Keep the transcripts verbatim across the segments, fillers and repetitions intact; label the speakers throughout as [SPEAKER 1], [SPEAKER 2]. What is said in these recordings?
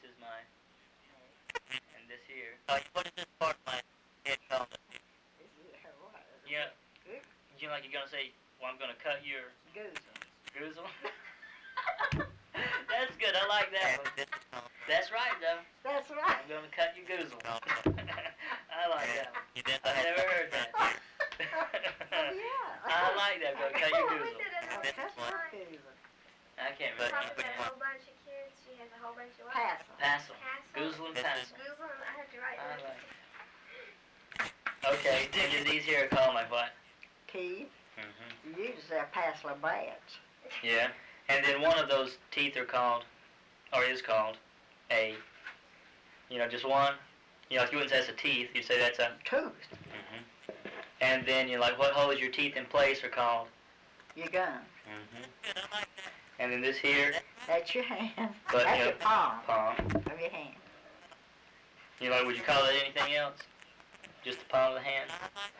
[SPEAKER 1] is my, and this here.
[SPEAKER 2] Uh, what is this part of my head called?
[SPEAKER 1] You know, you know, like you're gonna say, well, I'm gonna cut your
[SPEAKER 3] Goozle.
[SPEAKER 1] goozle. That's good. I like that one. That's right, though.
[SPEAKER 3] That's right.
[SPEAKER 1] I'm gonna cut your goozle. I like that one.
[SPEAKER 2] You did
[SPEAKER 1] I've
[SPEAKER 2] that?
[SPEAKER 1] never heard that.
[SPEAKER 3] Oh, yeah.
[SPEAKER 1] I like that. I'm gonna cut your
[SPEAKER 4] We
[SPEAKER 1] goozle.
[SPEAKER 4] did it
[SPEAKER 3] Oh,
[SPEAKER 4] all
[SPEAKER 3] that's
[SPEAKER 4] the
[SPEAKER 3] my
[SPEAKER 4] time.
[SPEAKER 3] goozle.
[SPEAKER 1] I can't
[SPEAKER 2] But-
[SPEAKER 1] remember.
[SPEAKER 4] Papa got a whole bunch of kids. She has a whole bunch of what?
[SPEAKER 3] Passel.
[SPEAKER 1] Passel.
[SPEAKER 4] Passel.
[SPEAKER 1] Goozle and passel.
[SPEAKER 4] Goozle, and I have to write
[SPEAKER 1] I
[SPEAKER 4] this.
[SPEAKER 1] like that. Okay, and then these here are called like what?
[SPEAKER 3] Teeth.
[SPEAKER 1] Mm-hmm.
[SPEAKER 3] You usually say Passel bats.
[SPEAKER 1] Yeah. And then one of those teeth are called, or is called, a, you know, just one. You know, if you wouldn't say that's a teeth, you'd say that's a.
[SPEAKER 3] Tooth.
[SPEAKER 1] Mm-hmm. And then you're like, what holds your teeth in place are called?
[SPEAKER 3] Your gun.
[SPEAKER 1] Mm-hmm. And then this here,
[SPEAKER 3] That's your hand.
[SPEAKER 1] But,
[SPEAKER 3] That's
[SPEAKER 1] you
[SPEAKER 3] your
[SPEAKER 1] know,
[SPEAKER 3] palm
[SPEAKER 1] palm.
[SPEAKER 3] of your hand.
[SPEAKER 1] You know, would you call it anything else? Just the palm of the hand?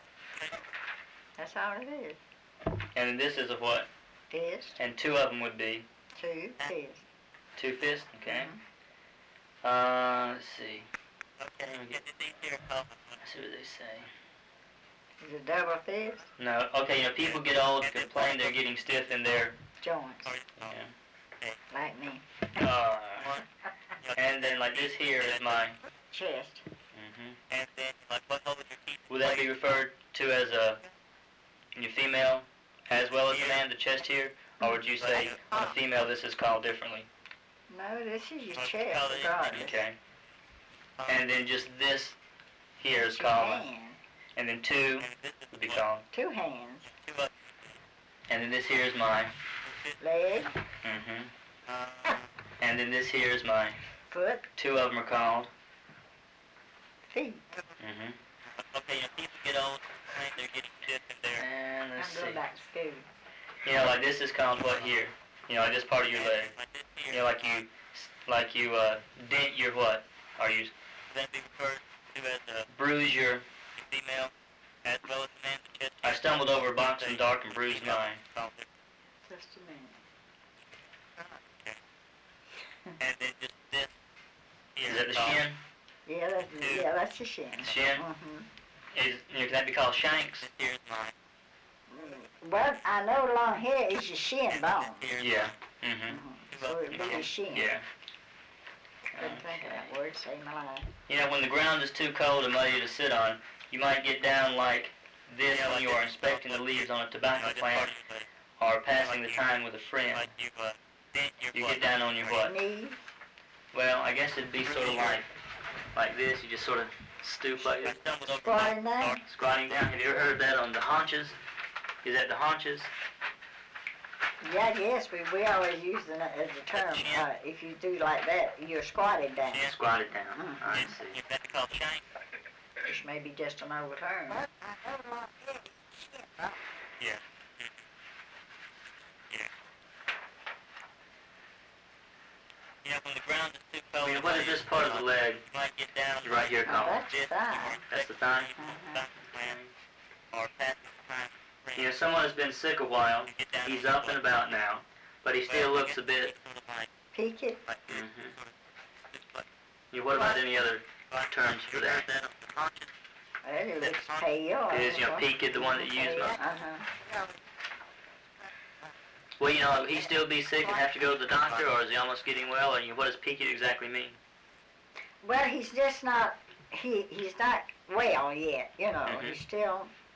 [SPEAKER 3] That's all it is.
[SPEAKER 1] And then this is a what?
[SPEAKER 3] Fist.
[SPEAKER 1] And two of them would be
[SPEAKER 3] Two. Fist.
[SPEAKER 1] two fists, okay?
[SPEAKER 3] Mhm.
[SPEAKER 1] Uh, let's see.
[SPEAKER 2] Okay, you get these here called.
[SPEAKER 1] Let's see what they say.
[SPEAKER 3] Is it double fist?
[SPEAKER 1] No, okay, you know, people get old and complain they're getting stiff in their,
[SPEAKER 3] Joints.
[SPEAKER 1] yeah.
[SPEAKER 3] Like me.
[SPEAKER 1] Uh, and then like this here is my,
[SPEAKER 3] Chest.
[SPEAKER 1] mm-hmm.
[SPEAKER 2] And then, like, what holds your teeth?
[SPEAKER 1] Would that be referred to as a, in your female, as well as the man, the chest here? Or would you say, on a female, this is called differently?
[SPEAKER 3] No, this is your chest, regardless.
[SPEAKER 1] Okay. And then just this here is
[SPEAKER 3] It's your
[SPEAKER 1] called,
[SPEAKER 3] hand.
[SPEAKER 1] and then two
[SPEAKER 2] And this is
[SPEAKER 1] would be called,
[SPEAKER 3] Two hands.
[SPEAKER 2] two of
[SPEAKER 1] and then this here is my,
[SPEAKER 3] Leg.
[SPEAKER 1] mm-hmm.
[SPEAKER 2] uh,
[SPEAKER 1] And then this here is my,
[SPEAKER 3] Foot.
[SPEAKER 1] two of them are called,
[SPEAKER 3] Feet.
[SPEAKER 1] mm-hmm.
[SPEAKER 2] okay, you know, people get old, and they're getting stiff in their.
[SPEAKER 1] And let's
[SPEAKER 3] I'm
[SPEAKER 1] see.
[SPEAKER 3] going back to school.
[SPEAKER 1] You know, like this is called what here? You know, like this part of your leg.
[SPEAKER 2] Like this
[SPEAKER 1] You
[SPEAKER 2] here,
[SPEAKER 1] know, like you, like you, uh, dent your what? Or you
[SPEAKER 2] then be referred to as a
[SPEAKER 1] bruise your,
[SPEAKER 2] female, as well as the man, the chest.
[SPEAKER 1] I stumbled over a box in the dark and bruised mine.
[SPEAKER 2] Called it.
[SPEAKER 3] Just a minute.
[SPEAKER 2] Okay. And then just this here.
[SPEAKER 1] Is that the
[SPEAKER 2] called-
[SPEAKER 1] shin?
[SPEAKER 3] Yeah, that's, yeah, that's the shin.
[SPEAKER 1] Shin?
[SPEAKER 3] Mm-hmm.
[SPEAKER 1] Is, you know, can that be called shanks?
[SPEAKER 2] This here's mine.
[SPEAKER 3] Well, I know along here is your shin bone.
[SPEAKER 2] This here's
[SPEAKER 1] Yeah. Mm-hmm.
[SPEAKER 3] Mhm. So it'd be your shin.
[SPEAKER 1] Yeah.
[SPEAKER 3] Couldn't think of that word, save my life.
[SPEAKER 1] You know, when the ground is too cold and muddy to sit on, you might get down like this
[SPEAKER 2] Yeah,
[SPEAKER 1] when
[SPEAKER 2] like
[SPEAKER 1] you are
[SPEAKER 2] this.
[SPEAKER 1] inspecting the leaves on a
[SPEAKER 2] You know,
[SPEAKER 1] tobacco
[SPEAKER 2] this part
[SPEAKER 1] plant
[SPEAKER 2] of your leg.
[SPEAKER 1] or passing the time with a friend.
[SPEAKER 2] Like you, uh, dent your
[SPEAKER 1] You
[SPEAKER 2] butt.
[SPEAKER 1] get down on your what?
[SPEAKER 3] Knee.
[SPEAKER 1] Well, I guess it'd be sort of like, like this. You just sort of stoop like
[SPEAKER 2] I
[SPEAKER 1] this,
[SPEAKER 2] stumbled over
[SPEAKER 3] Squatting
[SPEAKER 2] my-
[SPEAKER 3] down.
[SPEAKER 1] squatting down. Have you ever heard that on the haunches? Is that the haunches?
[SPEAKER 3] Yeah, yes, we, we always use it as a term. Uh, if you do like that, you're squatted down.
[SPEAKER 2] Yeah.
[SPEAKER 1] Squatted down.
[SPEAKER 3] Mhm.
[SPEAKER 1] I
[SPEAKER 2] You-
[SPEAKER 1] see.
[SPEAKER 2] You've got to call shank.
[SPEAKER 3] Which may be just an old term.
[SPEAKER 2] Yeah. Yeah. You know, when the ground is too cold.
[SPEAKER 1] I mean, what is this part of the leg?
[SPEAKER 2] You might get down.
[SPEAKER 1] Right here,
[SPEAKER 3] Oh,
[SPEAKER 1] Colin.
[SPEAKER 3] that's the thigh.
[SPEAKER 1] That's the thigh.
[SPEAKER 3] Uh-huh.
[SPEAKER 2] Or passing the time.
[SPEAKER 1] You know, someone has been sick a while. He's up and about now, but he still looks a bit.
[SPEAKER 3] Peak it.
[SPEAKER 1] Mhm. You know, what about any other terms for that?
[SPEAKER 3] Well, it looks pale.
[SPEAKER 1] Is, you know, peaked the one that you use most?
[SPEAKER 3] Uh-huh.
[SPEAKER 1] Well, you know, he still be sick and have to go to the doctor, or is he almost getting well? Or you know, what does peaked exactly mean?
[SPEAKER 3] Well, he's just not, he, he's not well yet, you know.
[SPEAKER 1] Mhm.
[SPEAKER 3] He's still